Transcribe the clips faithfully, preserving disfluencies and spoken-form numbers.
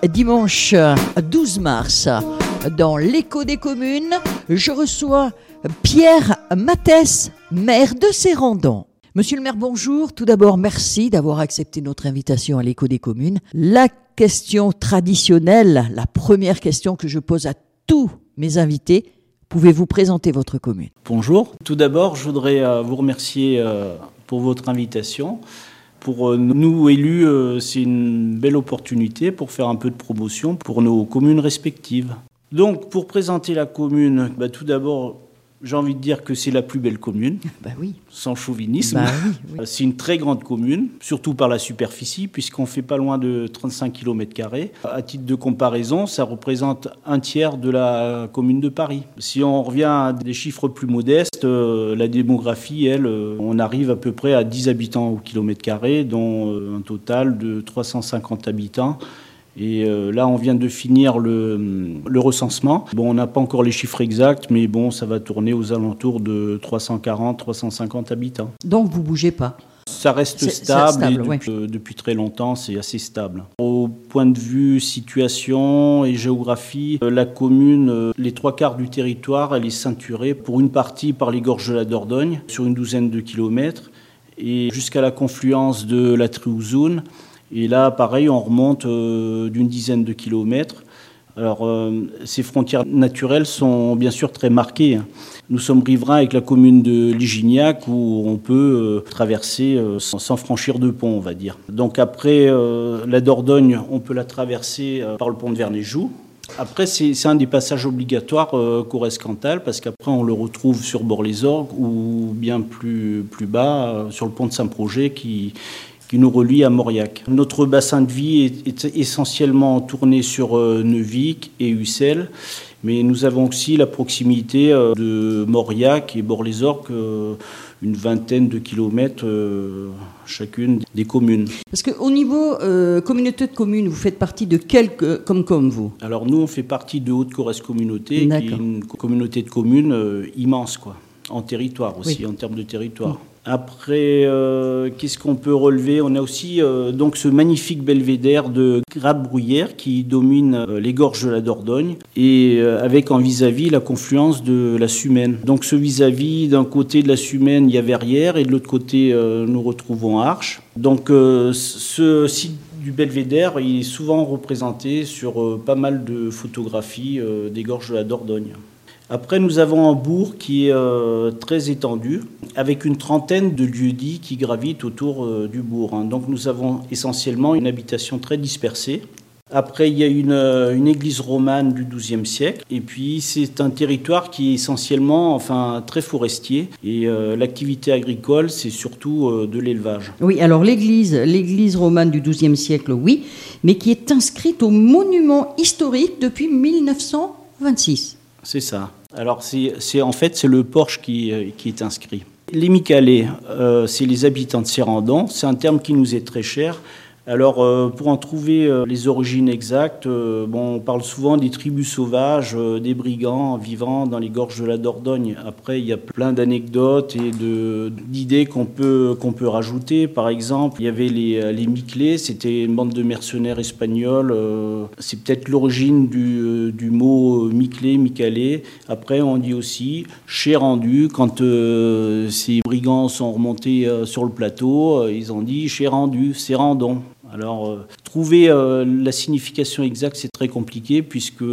dimanche douze mars, dans l'écho des communes, je reçois Pierre Mathès, maire de Sérendon. Monsieur le maire, bonjour. Tout d'abord, merci d'avoir accepté notre invitation à l'écho des communes. La question traditionnelle, la première question que je pose à tous mes invités, pouvez-vous présenter votre commune ? Bonjour. Tout d'abord, je voudrais vous remercier pour votre invitation. Pour nous élus, c'est une belle opportunité pour faire un peu de promotion pour nos communes respectives. Donc, pour présenter la commune, bah, tout d'abord, j'ai envie de dire que c'est la plus belle commune, bah oui. sans chauvinisme. Bah oui, oui. C'est une très grande commune, surtout par la superficie, puisqu'on fait pas loin de trente-cinq kilomètres carrés. À titre de comparaison, ça représente un tiers de la commune de Paris. Si on revient à des chiffres plus modestes, euh, la démographie, elle, euh, on arrive à peu près à dix habitants au kilomètre carré, dont euh, un total de trois cent cinquante habitants. Et euh, là, on vient de finir le, le recensement. Bon, on n'a pas encore les chiffres exacts, mais bon, ça va tourner aux alentours de trois cent quarante à trois cent cinquante habitants. Donc, vous ne bougez pas ? Ça reste c'est, stable, c'est stable et ouais. depuis, euh, depuis très longtemps, c'est assez stable. Au point de vue situation et géographie, euh, la commune, euh, les trois quarts du territoire, elle est ceinturée pour une partie par les gorges de la Dordogne, sur une douzaine de kilomètres, et jusqu'à la confluence de la Triouzoune. Et là, pareil, on remonte euh, d'une dizaine de kilomètres. Alors, euh, ces frontières naturelles sont bien sûr très marquées. Nous sommes riverains avec la commune de Ligignac, où on peut euh, traverser euh, sans, sans franchir de pont, on va dire. Donc après euh, la Dordogne, on peut la traverser euh, par le pont de Vernéjoux. Après, c'est, c'est un des passages obligatoires euh, Corrèze-Cantal, parce qu'après, on le retrouve sur Bord-les-Orgues ou bien plus, plus bas, euh, sur le pont de Saint-Projet, qui... qui nous relie à Mauriac. Notre bassin de vie est, est essentiellement tourné sur euh, Neuvic et Ussel, mais nous avons aussi la proximité euh, de Mauriac et Bord-les-Orgues, euh, une vingtaine de kilomètres euh, chacune des communes. Parce qu'au niveau euh, communauté de communes, vous faites partie de quelle comme comme vous ? Alors nous, on fait partie de Haute-Corrèze Communauté, D'accord. qui est une communauté de communes euh, immense, quoi, en territoire aussi, oui. en termes de territoire. Oui. Après, euh, qu'est-ce qu'on peut relever ? On a aussi euh, donc ce magnifique belvédère de Grappe-Bruyère qui domine euh, les gorges de la Dordogne et euh, avec en vis-à-vis la confluence de la Sumène. Donc ce vis-à-vis, d'un côté de la Sumène, il y a Verrières et de l'autre côté, euh, nous retrouvons Arches. Donc euh, ce site du belvédère, il est souvent représenté sur euh, pas mal de photographies euh, des gorges de la Dordogne. Après, nous avons un bourg qui est euh, très étendu, avec une trentaine de lieux-dits qui gravitent autour euh, du bourg. Hein. Donc nous avons essentiellement une habitation très dispersée. Après, il y a une, une église romane du douzième siècle. Et puis, c'est un territoire qui est essentiellement enfin, très forestier. Et euh, l'activité agricole, c'est surtout euh, de l'élevage. Oui, alors l'église, l'église romane du douzième siècle, oui, mais qui est inscrite au monument historique depuis mille neuf cent vingt-six. C'est ça. Alors, c'est, c'est, en fait, c'est le porche qui, qui est inscrit. Les Micalais, euh, c'est les habitants de Sérendon. C'est un terme qui nous est très cher. Alors, euh, pour en trouver euh, les origines exactes, euh, bon, on parle souvent des tribus sauvages, euh, des brigands vivant dans les gorges de la Dordogne. Après, il y a plein d'anecdotes et de, d'idées qu'on peut, qu'on peut rajouter. Par exemple, il y avait les, les Miclés, c'était une bande de mercenaires espagnols. Euh, c'est peut-être l'origine du, euh, du mot Miclé, Micalais. Après, on dit aussi Chérendu. Quand euh, ces brigands sont remontés euh, sur le plateau, euh, ils ont dit Chérendu, Sérendon. Alors, euh, trouver euh, la signification exacte, c'est très compliqué, puisque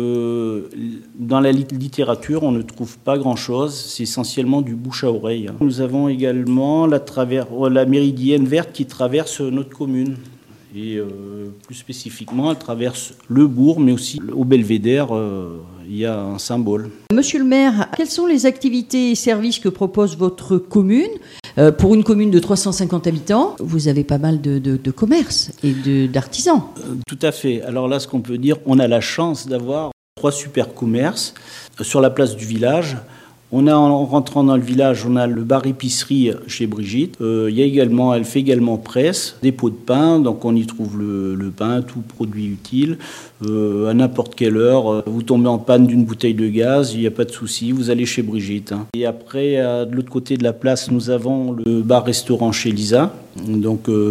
dans la littérature, on ne trouve pas grand-chose. C'est essentiellement du bouche à oreille. Nous avons également la, travers, la méridienne verte qui traverse notre commune. Et euh, plus spécifiquement, elle traverse le bourg, mais aussi au belvédère, euh, il y a un symbole. Monsieur le maire, quelles sont les activités et services que propose votre commune ? euh, Pour une commune de trois cent cinquante habitants, vous avez pas mal de, de, de commerces et de, d'artisans. Euh, tout à fait. Alors là, ce qu'on peut dire, on a la chance d'avoir trois super commerces sur la place du village. On a, en rentrant dans le village, on a le bar-épicerie chez Brigitte. Euh, il y a également, elle fait également presse, des pots de pain, donc on y trouve le, le pain, tout produit utile. Euh, à n'importe quelle heure, vous tombez en panne d'une bouteille de gaz, il n'y a pas de souci, vous allez chez Brigitte. Hein. Et après, à, de l'autre côté de la place, nous avons le bar-restaurant chez Lisa, donc euh,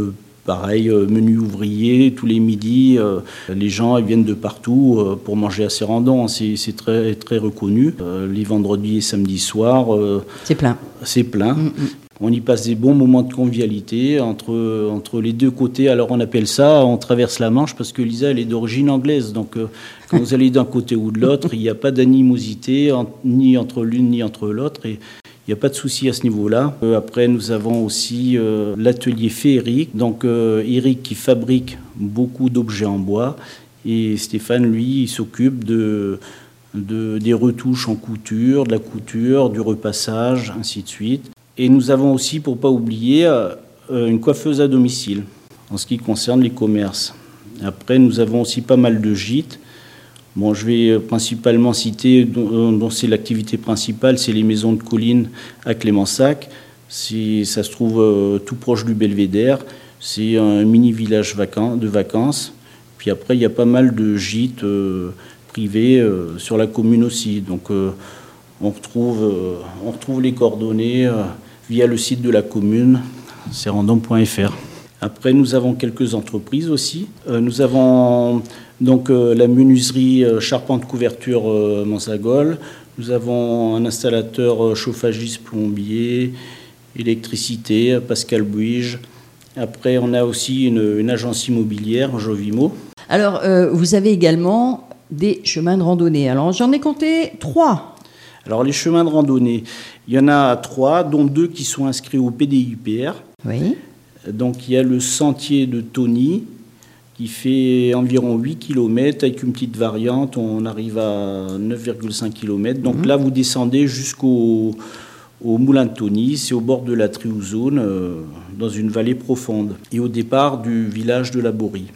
pareil, euh, menu ouvrier, tous les midis, euh, les gens ils viennent de partout euh, pour manger à Sérendon, c'est, c'est très, très reconnu. Euh, les vendredis et samedis soirs, euh, c'est plein. C'est plein. Mm-mm. On y passe des bons moments de convivialité entre, entre les deux côtés. Alors on appelle ça, on traverse la Manche parce que Lisa, elle est d'origine anglaise. Donc euh, quand vous allez d'un côté ou de l'autre, il n'y a pas d'animosité en, ni entre l'une ni entre l'autre. Et il n'y a pas de souci à ce niveau-là. Euh, après, nous avons aussi euh, l'atelier fait Eric. Donc euh, Eric qui fabrique beaucoup d'objets en bois. Et Stéphane, lui, il s'occupe de, de, des retouches en couture, de la couture, du repassage, ainsi de suite. Et nous avons aussi, pour ne pas oublier, euh, une coiffeuse à domicile, en ce qui concerne les commerces. Après, nous avons aussi pas mal de gîtes. Bon, je vais principalement citer, dont, dont c'est l'activité principale, c'est les maisons de collines à Clémensac. C'est, ça se trouve euh, tout proche du Belvédère. C'est un mini-village vacant, de vacances. Puis après, il y a pas mal de gîtes euh, privés euh, sur la commune aussi. Donc, euh, on, retrouve, euh, on retrouve les coordonnées euh, via le site de la commune, sérendon point f r. Après, nous avons quelques entreprises aussi. Euh, nous avons donc euh, la menuiserie euh, charpente couverture euh, Mansagol. Nous avons un installateur euh, chauffagiste plombier, électricité, Pascal Bouige. Après, on a aussi une, une agence immobilière, Jovimo. Alors, euh, vous avez également des chemins de randonnée. Alors, j'en ai compté trois. Alors, les chemins de randonnée, il y en a trois, dont deux qui sont inscrits au P D I P R. Oui. Donc, il y a le sentier de Tony, qui fait environ huit kilomètres, avec une petite variante, on arrive à neuf virgule cinq kilomètres. Donc mmh. là, vous descendez jusqu'au au moulin de Tony, c'est au bord de la Triouzone, euh, dans une vallée profonde, et au départ du village de la Borie.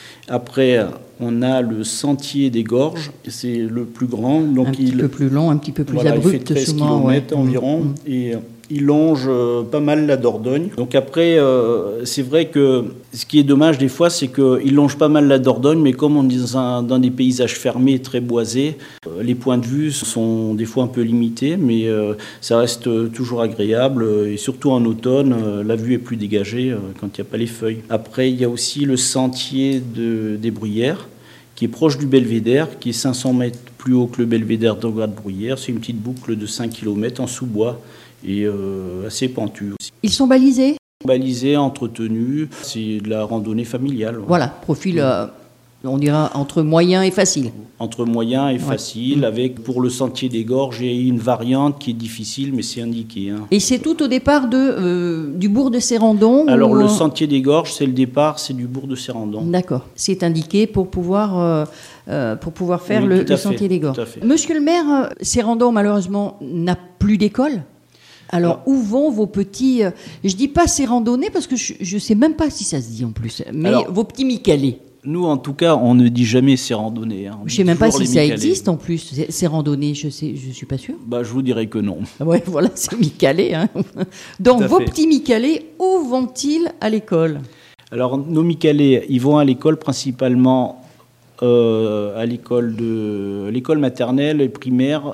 Après, on a le sentier des Gorges, c'est le plus grand. Donc un petit il, peu plus long, un petit peu plus voilà, abrupt. Il fait treize kilomètres ouais. environ, mmh. et il longe euh, pas mal la Dordogne. Donc après, euh, c'est vrai que ce qui est dommage des fois, c'est qu'il longe pas mal la Dordogne, mais comme on est dans, un, dans des paysages fermés, très boisés, euh, les points de vue sont des fois un peu limités, mais euh, ça reste toujours agréable, et surtout en automne, euh, la vue est plus dégagée euh, quand il n'y a pas les feuilles. Après, il y a aussi le sentier de, des Bruyères, qui est proche du Belvédère, qui est cinq cents mètres plus haut que le Belvédère d'Anglade-Bruyères. C'est une petite boucle de cinq kilomètres en sous-bois, et euh, assez pentu aussi. Ils sont balisés ? Balisés, entretenus, c'est de la randonnée familiale. Ouais. Voilà, profil, euh, on dira, entre moyen et facile. Entre moyen et ouais. facile, avec pour le sentier des Gorges, et une variante qui est difficile, mais c'est indiqué. Hein. Et c'est tout au départ de, euh, du bourg de Sérendon ? Alors ou... le sentier des Gorges, c'est le départ, c'est du bourg de Sérendon. D'accord, c'est indiqué pour pouvoir, euh, euh, pour pouvoir faire oui, le, le sentier des Gorges. Monsieur le maire, Sérendon malheureusement n'a plus d'école. Alors, où vont vos petits... Euh, je ne dis pas ces randonnées, parce que je ne sais même pas si ça se dit en plus, mais alors, vos petits Micalais. Nous, en tout cas, on ne dit jamais ces randonnées. Hein. Je ne sais même pas si ça Micalais. Existe en plus, ces, ces randonnées, je ne je suis pas sûre. Bah, je vous dirais que non. Oui, voilà, c'est Micalais. Hein. Donc, vos fait. petits Micalais, où vont-ils à l'école ? Alors, nos Micalais, ils vont à l'école principalement euh, à l'école, de, l'école maternelle et primaire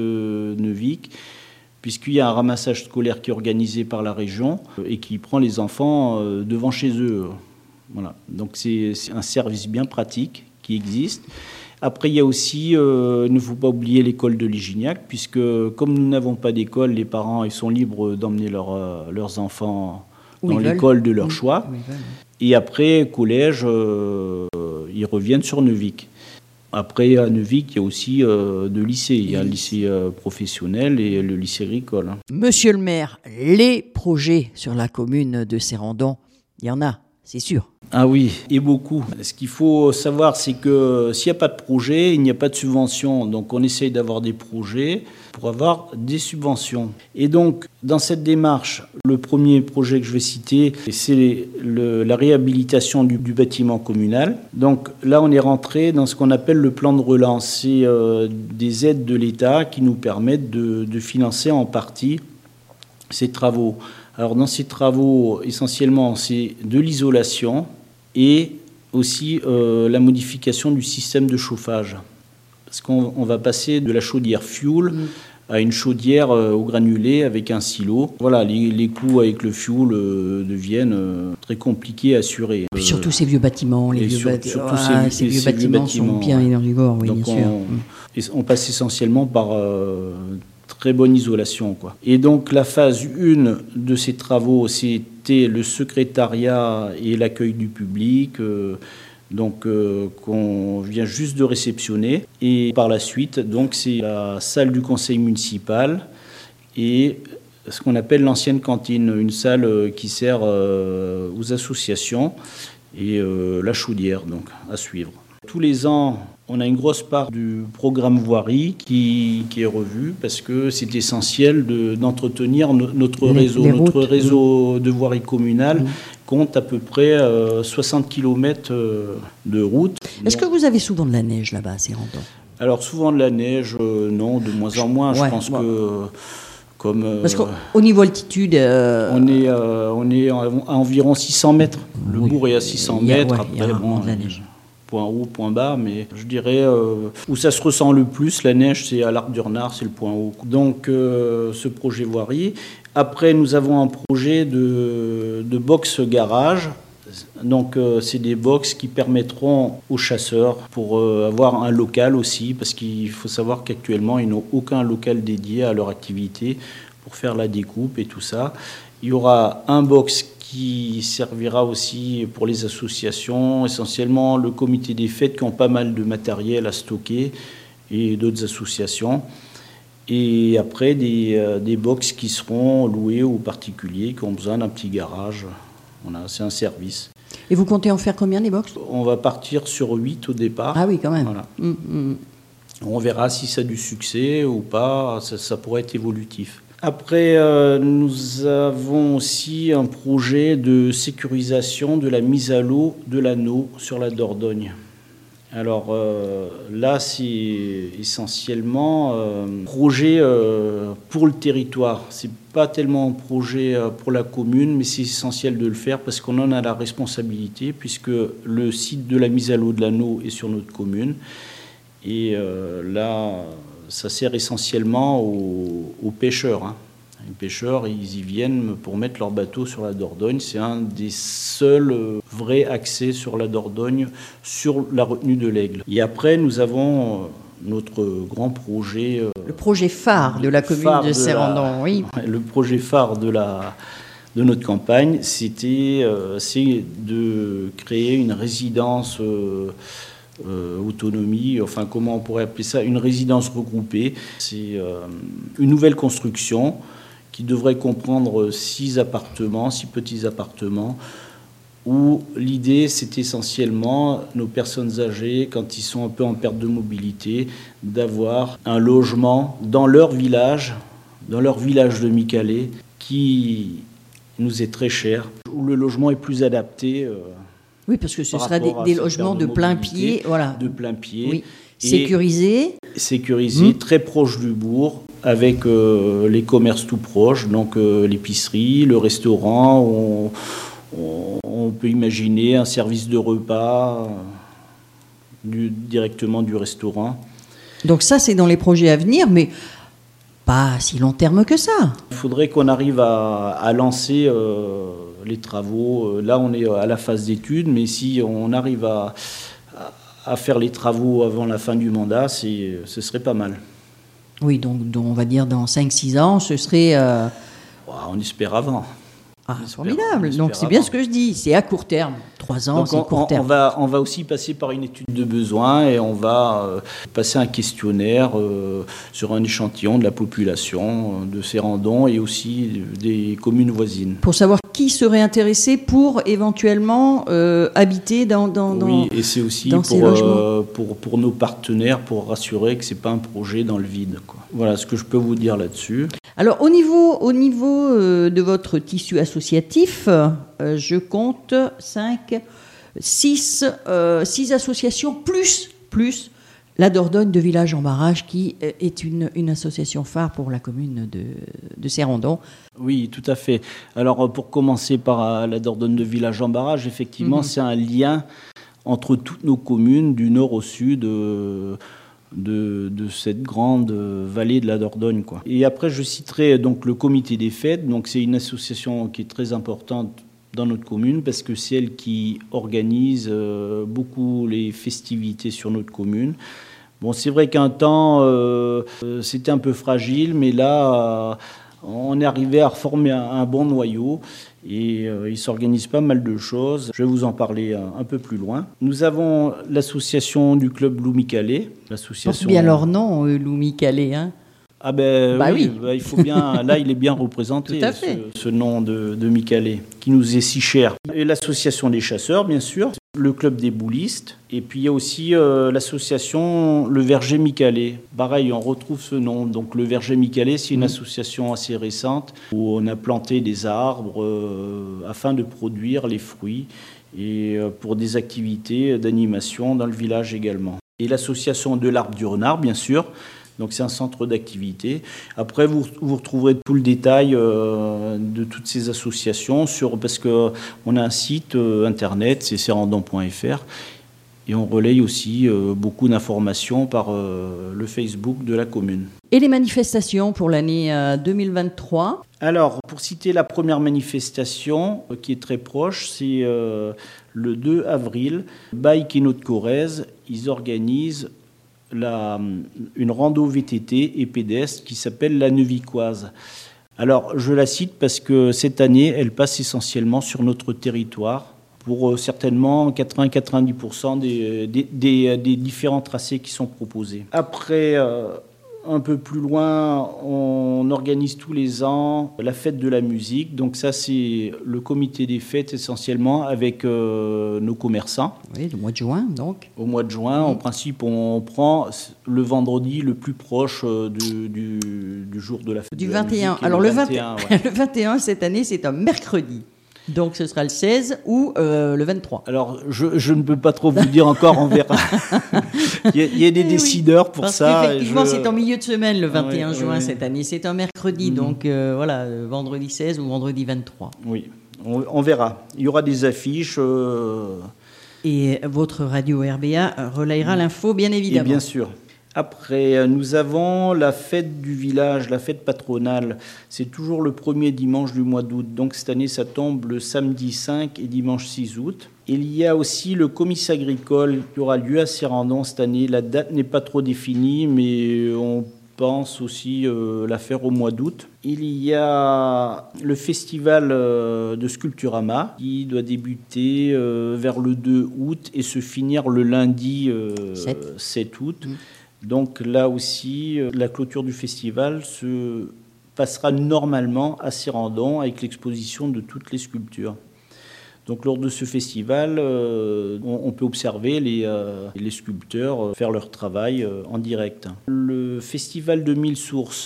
de Neuvic, puisqu'il y a un ramassage scolaire qui est organisé par la région et qui prend les enfants devant chez eux. Voilà. Donc c'est, c'est un service bien pratique qui existe. Après, il y a aussi, euh, il ne faut pas oublier l'école de Ligignac, puisque comme nous n'avons pas d'école, les parents ils sont libres d'emmener leur, euh, leurs enfants dans l'école de leur choix. Et après, collège, euh, ils reviennent sur Neuvic. Après, à Neuvic, il y a aussi euh, deux lycées. Il y a le lycée euh, professionnel et le lycée agricole. Monsieur le maire, les projets sur la commune de Sérendon, il y en a, c'est sûr. Ah oui, et beaucoup. Ce qu'il faut savoir, c'est que s'il n'y a pas de projet, il n'y a pas de subvention. Donc on essaye d'avoir des projets pour avoir des subventions. Et donc, dans cette démarche, le premier projet que je vais citer, c'est le, la réhabilitation du, du bâtiment communal. Donc là, on est rentré dans ce qu'on appelle le plan de relance. C'est euh, des aides de l'État qui nous permettent de, de financer en partie ces travaux. Alors dans ces travaux, essentiellement, c'est de l'isolation et aussi euh, la modification du système de chauffage. Parce qu'on on va passer de la chaudière fuel mmh. à une chaudière au granulé avec un silo. Voilà, les, les coûts avec le fioul euh, deviennent euh, très compliqués à assurer. Puis surtout ces vieux bâtiments, les vieux, sur, bâti- surtout ah, ces, ces vieux ces bâtiments, bâtiments sont bien énergivores, oui, Donc bien on, sûr. on passe essentiellement par euh, très bonne isolation, quoi. Et donc la phase un de ces travaux, c'était le secrétariat et l'accueil du public. Euh, donc euh, qu'on vient juste de réceptionner. Et par la suite, donc c'est la salle du conseil municipal et ce qu'on appelle l'ancienne cantine, une salle qui sert euh, aux associations et euh, la chaudière, donc à suivre. Tous les ans, on a une grosse part du programme voirie qui, qui est revu parce que c'est essentiel de, d'entretenir no, notre les, réseau. Les notre routes, réseau oui. de voirie communale oui. compte à peu près euh, soixante kilomètres euh, de route. Est-ce Donc, que vous avez souvent de la neige là-bas à Sérendon ? Alors souvent de la neige, euh, non, de moins en moins. Ouais, Je pense ouais. que... Comme, euh, Parce qu'au niveau altitude... Euh... On est, euh, on est à environ six cents mètres. Le oui. bourg est à six cents mètres. Ouais, Après, bon, de la neige. Point haut, point bas, mais je dirais euh, où ça se ressent le plus, la neige, c'est à l'Arc du Renard, c'est le point haut. Donc euh, ce projet voirie. Après, nous avons un projet de, de box garage. Donc euh, c'est des box qui permettront aux chasseurs pour euh, avoir un local aussi, parce qu'il faut savoir qu'actuellement ils n'ont aucun local dédié à leur activité pour faire la découpe et tout ça. Il y aura un box qui servira aussi pour les associations, essentiellement le comité des fêtes qui ont pas mal de matériel à stocker et d'autres associations. Et après des, euh, des box qui seront loués aux particuliers qui ont besoin d'un petit garage. Voilà, c'est un service. Et vous comptez en faire combien des box ? On va partir sur huit au départ. Ah oui, quand même. Voilà. Mmh, mmh. On verra si ça a du succès ou pas, ça, ça pourrait être évolutif. Après, euh, nous avons aussi un projet de sécurisation de la mise à l'eau de l'anneau sur la Dordogne. Alors euh, là, c'est essentiellement euh, un projet euh, pour le territoire. C'est pas tellement un projet euh, pour la commune, mais c'est essentiel de le faire parce qu'on en a la responsabilité, puisque le site de la mise à l'eau de l'anneau est sur notre commune. Et euh, là, ça sert essentiellement aux, aux pêcheurs. Hein. Les pêcheurs, ils y viennent pour mettre leur bateau sur la Dordogne. C'est un des seuls vrais accès sur la Dordogne, sur la retenue de l'Aigle. Et après, nous avons notre grand projet... Le projet phare de la commune de, de Sérendon, oui. Le projet phare de, la, de notre campagne, c'était euh, c'est de créer une résidence... Euh, Euh, autonomie, enfin comment on pourrait appeler ça, une résidence regroupée. C'est euh, une nouvelle construction qui devrait comprendre six appartements, six petits appartements, où l'idée c'est essentiellement nos personnes âgées, quand ils sont un peu en perte de mobilité, d'avoir un logement dans leur village, dans leur village de Micalais, qui nous est très cher, où le logement est plus adapté. Euh, Oui, parce que ce sera des, des logements de, de plein pied, voilà. De plein pied. Oui. Sécurisés. Sécurisés, mmh. très proches du bourg, avec euh, les commerces tout proches, donc euh, l'épicerie, le restaurant. On, on, on peut imaginer un service de repas euh, du, directement du restaurant. Donc ça, c'est dans les projets à venir, mais pas si long terme que ça. Il faudrait qu'on arrive à, à lancer... Euh, les travaux. Là, on est à la phase d'études, mais si on arrive à, à faire les travaux avant la fin du mandat, c'est, ce serait pas mal. Oui, donc, donc on va dire dans cinq six ans, ce serait... Euh... On espère avant. Ah, on formidable. Espère, donc c'est avant. Bien ce que je dis, c'est à court terme. Trois ans, donc c'est on, court terme. On va, on va aussi passer par une étude de besoin et on va euh, passer un questionnaire euh, sur un échantillon de la population euh, de Sérendon et aussi des communes voisines. Pour savoir qui serait intéressé pour éventuellement euh, habiter dans, dans, dans Oui, et c'est aussi dans pour, euh, pour, pour nos partenaires, pour rassurer que ce n'est pas un projet dans le vide, quoi. Voilà ce que je peux vous dire là-dessus. Alors au niveau, au niveau euh, de votre tissu associatif, euh, je compte cinq, six, euh, six associations plus, plus la Dordogne de Village en Barrage qui est une, une association phare pour la commune de, de Sérendon. Oui, tout à fait. Alors pour commencer par la Dordogne de Village en Barrage, effectivement, mmh. c'est un lien entre toutes nos communes du nord au sud. Euh, de, de cette grande vallée de la Dordogne, quoi. Et après, je citerai donc le comité des fêtes. Donc, c'est une association qui est très importante dans notre commune parce que c'est elle qui organise euh, beaucoup les festivités sur notre commune. Bon, c'est vrai qu'un temps, euh, c'était un peu fragile, mais là, euh, on est arrivé à reformer un, un bon noyau. Et euh, il s'organise pas mal de choses. Je vais vous en parler un, un peu plus loin. Nous avons l'association du club Loumis Calais. L'association... Porte bien leur nom, euh, Loumis Calais, hein. Ah ben bah oui, oui. Bah, il faut bien. Là, il est bien représenté. Tout à fait. Ce, ce nom de, de Micalais, qui nous est si cher. Et l'association des chasseurs, bien sûr. Le club des boulistes. Et puis il y a aussi euh, l'association Le Verger Micalais. Pareil, on retrouve ce nom. Donc le Verger Micalais, c'est une mmh. association assez récente où on a planté des arbres euh, afin de produire les fruits et euh, pour des activités d'animation dans le village également. Et l'association de l'Arbre du Renard, bien sûr. Donc c'est un centre d'activité. Après, vous, vous retrouverez tout le détail euh, de toutes ces associations sur, parce qu'on a un site euh, internet, c'est serandon point f r, et on relaye aussi euh, beaucoup d'informations par euh, le Facebook de la commune. Et les manifestations pour l'année euh, deux mille vingt-trois ? Alors, pour citer la première manifestation, euh, qui est très proche, c'est euh, le deux avril. Bike et Notre Corrèze, ils organisent La, une rando V T T et pédestre qui s'appelle la Nevicoise. Alors, je la cite parce que cette année, elle passe essentiellement sur notre territoire pour euh, certainement quatre-vingts à quatre-vingt-dix pour cent des, des, des, des différents tracés qui sont proposés. Après, euh, un peu plus loin, on organise tous les ans la fête de la musique. Donc ça, c'est le comité des fêtes essentiellement avec euh, nos commerçants. Oui, le mois de juin, donc. Au mois de juin, mmh. en principe, on prend le vendredi le plus proche du, du, du jour de la fête du de vingt et un. La musique. Alors le le, vingt et un, vingt... ouais. le vingt et un, cette année, c'est un mercredi. Donc ce sera le seize ou euh, le vingt-trois. Alors je, je ne peux pas trop vous dire encore, on verra. il, y a, il y a des et décideurs oui, pour parce ça. Parce qu'effectivement, je... c'est en milieu de semaine le vingt et un oui, juin oui. cette année. C'est un mercredi, mmh. donc euh, voilà, vendredi seize ou vendredi vingt-trois. Oui, on, on verra. Il y aura des affiches. Euh... Et votre radio R B A relayera mmh. l'info, bien évidemment. Et bien sûr. Après, nous avons la fête du village, la fête patronale. C'est toujours le premier dimanche du mois d'août. Donc cette année, ça tombe le samedi cinq et dimanche six août. Il y a aussi le comice agricole qui aura lieu à Serandon cette année. La date n'est pas trop définie, mais on pense aussi euh, la faire au mois d'août. Il y a le festival euh, de Sculpturama qui doit débuter euh, vers le deux août et se finir le lundi euh, sept août. Mmh. Donc là aussi, la clôture du festival se passera normalement à Serandon avec l'exposition de toutes les sculptures. Donc lors de ce festival, euh, on, on peut observer les, euh, les sculpteurs faire leur travail euh, en direct. Le festival de Mille Sources,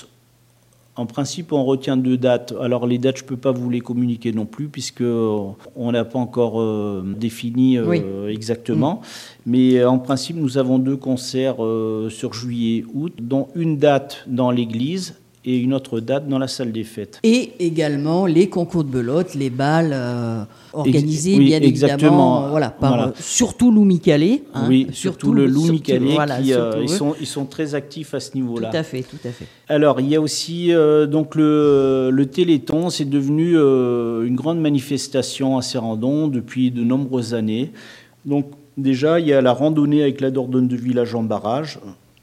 en principe, on retient deux dates. Alors les dates, je ne peux pas vous les communiquer non plus puisqu'on n'a pas encore euh, défini euh, oui. exactement. Mmh. Mais en principe, nous avons deux concerts euh, sur juillet-août, dont une date dans l'église et une autre date dans la salle des fêtes. Et également les concours de belote, les balles euh, organisés Ex- oui, bien exactement. évidemment, voilà, par, voilà. Euh, surtout Loumis Calais. Hein, oui, surtout, surtout le Loumis Calais, voilà, qui euh, ils sont ils sont très actifs à ce niveau-là. Tout à fait, tout à fait. Alors il y a aussi euh, donc le le Téléthon, c'est devenu euh, une grande manifestation à Serandon depuis de nombreuses années. Donc déjà il y a la randonnée avec la Dordogne de village en barrage.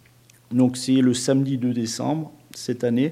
Donc c'est le samedi deux décembre cette année.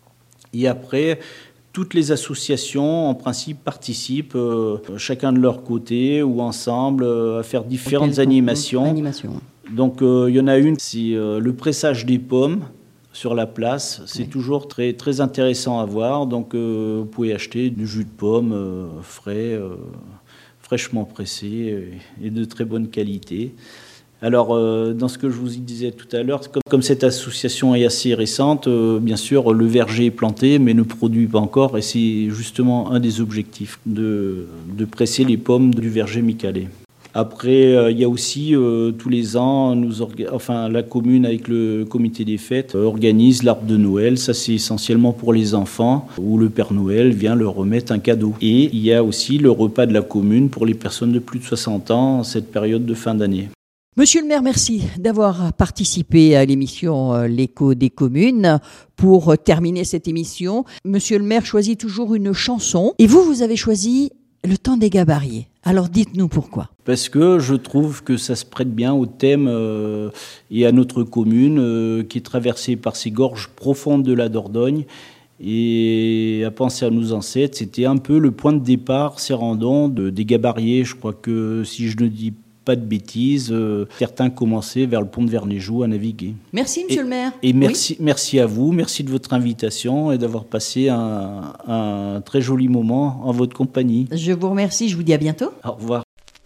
Et après, toutes les associations, en principe, participent, euh, chacun de leur côté ou ensemble, euh, à faire différentes okay, animations. Animation. Donc, euh, il y en a une, c'est euh, le pressage des pommes sur la place. C'est oui. toujours très, très intéressant à voir. Donc, euh, vous pouvez acheter du jus de pomme euh, frais, euh, fraîchement pressé et de très bonne qualité. Alors, euh, dans ce que je vous disais tout à l'heure, comme, comme cette association est assez récente, euh, bien sûr, le verger est planté, mais ne produit pas encore, et c'est justement un des objectifs, de, de presser les pommes du verger Micalais. Après, euh, il y a aussi, euh, tous les ans, nous orga- enfin, la commune, avec le comité des fêtes, euh, organise l'arbre de Noël. Ça, c'est essentiellement pour les enfants, où le Père Noël vient leur remettre un cadeau. Et il y a aussi le repas de la commune pour les personnes de plus de soixante ans, cette période de fin d'année. Monsieur le maire, merci d'avoir participé à l'émission euh, L'écho des communes. Pour euh, terminer cette émission, monsieur le maire choisit toujours une chanson et vous, vous avez choisi Le temps des gabariers. Alors dites-nous pourquoi. Parce que je trouve que ça se prête bien au thème euh, et à notre commune euh, qui est traversée par ces gorges profondes de la Dordogne. Et à penser à nos ancêtres, c'était un peu le point de départ, Sérendon, de, des gabariers. Je crois que si je ne dis pas de bêtises, euh, certains commençaient vers le pont de Vernéjou à naviguer. Merci, monsieur et, le maire. Et merci, oui. merci à vous, merci de votre invitation et d'avoir passé un, un très joli moment en votre compagnie. Je vous remercie, je vous dis à bientôt. Au revoir.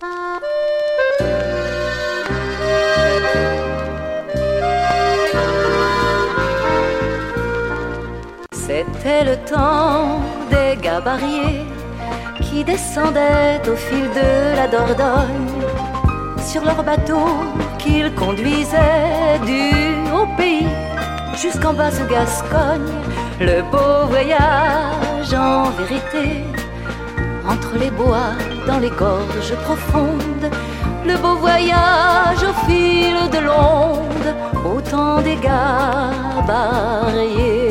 C'était le temps des gabariers qui descendaient au fil de la Dordogne sur leur bateau qu'ils conduisaient du haut pays jusqu'en basse Gascogne. Le beau voyage en vérité entre les bois dans les gorges profondes. Le beau voyage au fil de l'onde au temps des gabariers.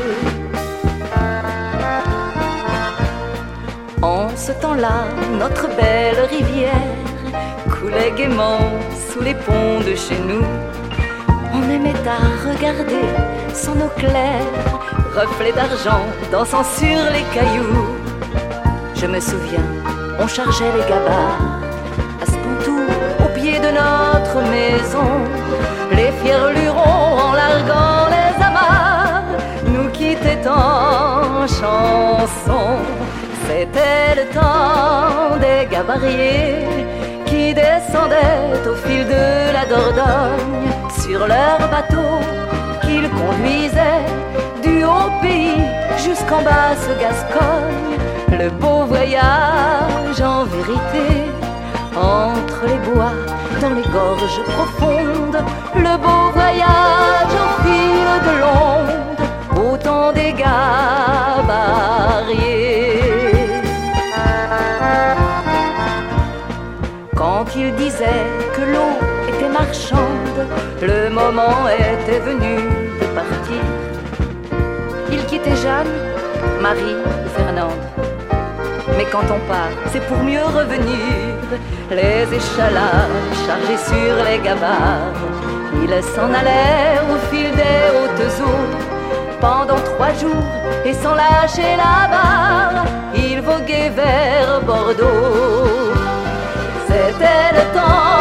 En ce temps-là, notre belle rivière coulait gaiement sous les ponts de chez nous. On aimait à regarder son eau claire, reflet d'argent dansant sur les cailloux. Je me souviens, on chargeait les gabarres à ce pontour au pied de notre maison. Les fiers lurons en larguant les amarres nous quittaient en chanson. C'était le temps des gabariers qui descendaient au fil de la Dordogne sur leur bateau qu'ils conduisaient du haut pays jusqu'en basse Gascogne. Le beau voyage en vérité entre les bois dans les gorges profondes. Le beau voyage au fil de l'onde au temps des gabariers. Quand il disait que l'eau était marchande, le moment était venu de partir. Il quittait Jeanne, Marie ou Fernande. Mais quand on part, c'est pour mieux revenir. Les échalas chargés sur les gabarres, ils s'en allèrent au fil des hautes eaux. Pendant trois jours, et sans lâcher la barre, ils voguaient vers Bordeaux. C'était le temps